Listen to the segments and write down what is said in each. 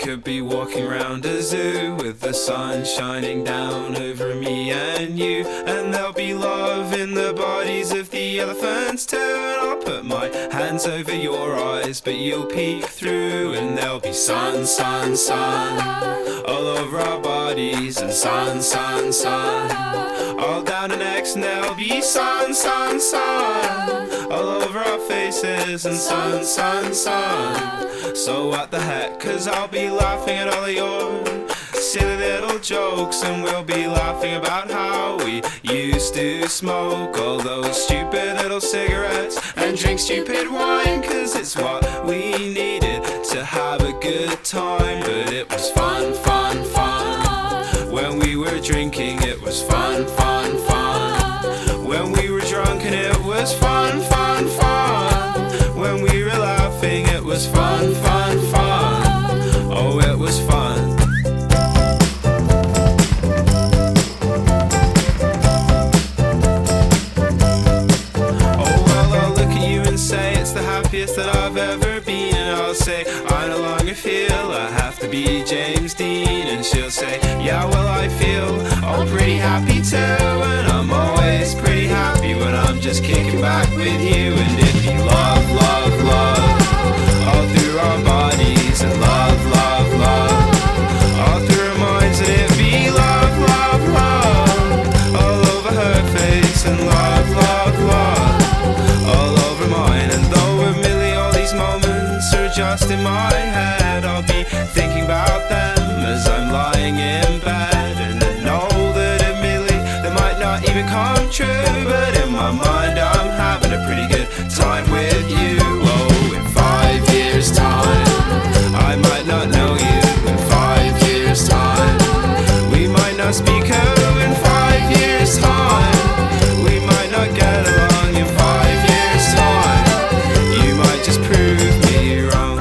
could be walking around a zoo with the sun shining down over me and you, and there'll be love in the bodies of the elephants too. And I'll put my hands over your eyes, but you'll peek through, and there'll be sun, sun, sun all over our bodies, and sun, sun, sun all down our necks, and there'll be sun, sun, sun all over our faces, and sun, sun, sun. So what the heck, 'cause I'll be laughing at all of your silly little jokes, and we'll be laughing about how we used to smoke all those stupid little cigarettes and drink stupid wine, 'cause it's what we needed to have a good time. But it was fun, fun, fun when we were drinking. It was fun, fun, fun when we were drunk, and it was fun, fun, fun when we were laughing. It was fun, fun, fun. Oh, it was fun. Happiest that I've ever been, and I'll say I no longer feel I have to be James Dean, and she'll say yeah, well I feel all pretty happy too, and I'm always pretty happy when I'm just kicking back with you. And it'd be love, love, love all through our bodies, and love, love, love all through our minds, and it'd be love, love, love all over her face, and love, love, love all over mine. And though moments are just in my head, I'll be thinking about them as I'm lying in bed, and I know that admittedly they might not even come true, but in my mind I'm having a pretty good time with you. Oh, in 5 years time I might not know you. In 5 years time we might not speak. Oh, in 5 years time we might not get along. In 5 years time you might just prove me wrong.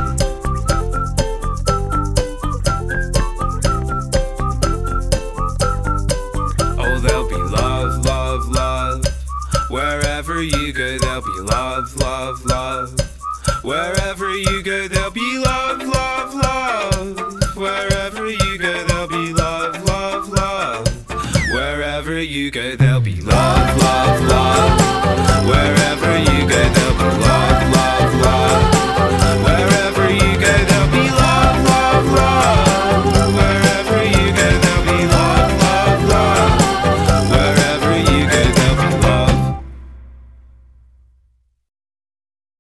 Oh, there'll be love, love, love wherever you go. There'll be love, love, love wherever you go. There'll be love, love, love wherever you go. There'll be love, love, love wherever you go. There'll be love, love, love wherever you go.